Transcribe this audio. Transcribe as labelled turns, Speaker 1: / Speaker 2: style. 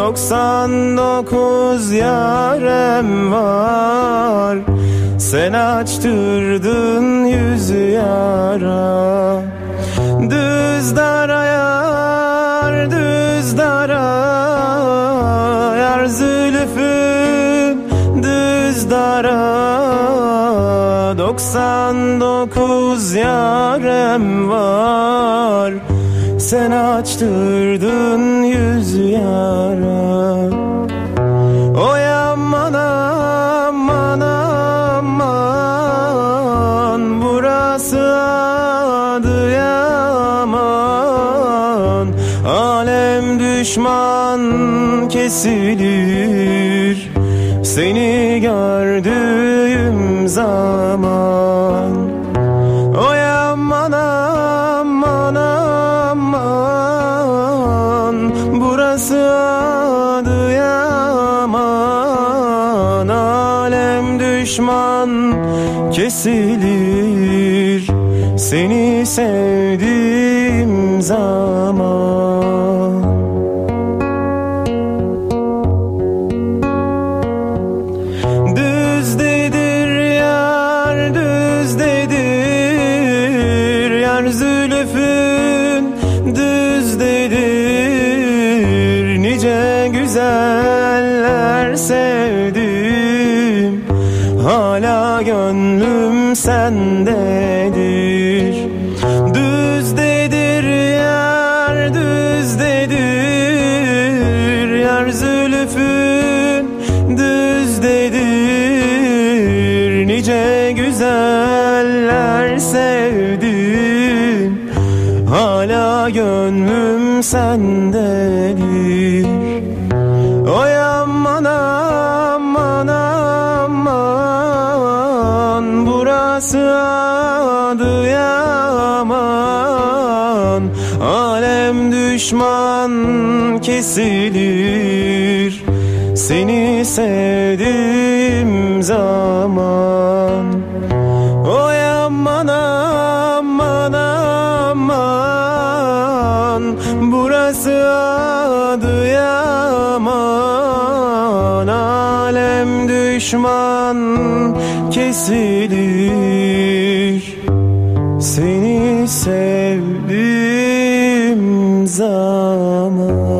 Speaker 1: 99 yarem var. Sen açtırdın 100 yara. Düz dara yar, düz dara yar zülfüm, düz dara. 99 yarem var. Sen açtırdın 100 yara. Oy aman aman aman, burası Adıyaman. Alem düşman kesilir seni gördüğüm zaman. Oy aman aman aman, burası Adıyaman. Alem düşman kesilir seni sevdiğim zaman. Düzdedir yar, düzdedir yar zülfün, düzdedir. Nice güzeller sevdim, hala gönlüm sendedir. Düzdedir yar, düzdedir yar zülfün, düzdedir. Nice güzeller sevdim, hala gönlüm sendedir. Oy aman aman aman, burası Adıyaman. Alem düşman kesilir seni sevdiğim zaman. Oy aman aman aman, burası Adıyaman. Alem düşman kesilir seni sevdiğim zaman.